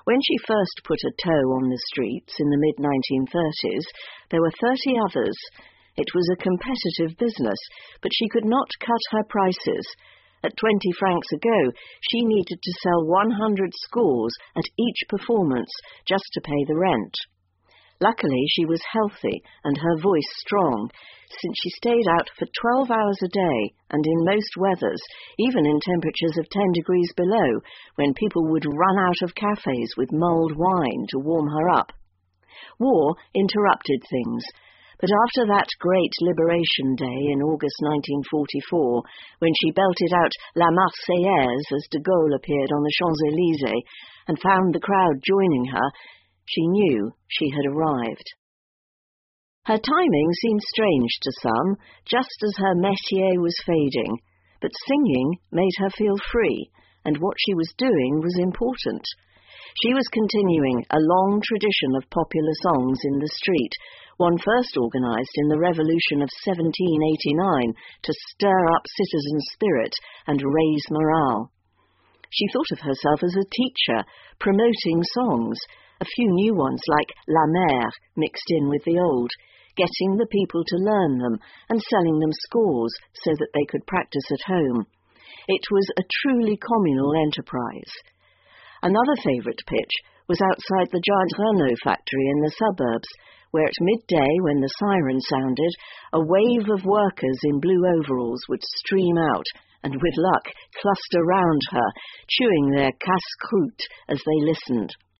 When she first put a toe on the streets in the mid-1930s, there were 30 others. It was a competitive business, but she could not cut her prices. At 20 francs a go, she needed to sell 100 scores at each performance just to pay the rent. Luckily, she was healthy and her voice strong, since she stayed out for 12 hours a day and in most weathers, even in temperatures of 10 degrees below, when people would run out of cafes with mulled wine to warm her up. War interrupted things, but after that great Liberation Day in August 1944, when she belted out La Marseillaise as de Gaulle appeared on the Champs-Élysées and found the crowd joining her, she knew she had arrived. Her timing seemed strange to some, just as her métier was fading, but singing made her feel free, and what she was doing was important. She was continuing a long tradition of popular songs in the street, one first organised in the Revolution of 1789 to stir up citizen spirit and raise morale. She thought of herself as a teacher, promoting songs, a few new ones like La Mer mixed in with the old, getting the people to learn them and selling them scores so that they could practice at home. It was a truly communal enterprise. Another favourite pitch was outside the giant Renault factory in the suburbs, where at midday, when the siren sounded, a wave of workers in blue overalls would stream out and, with luck, cluster round her, chewing their casse-croûte as they listened.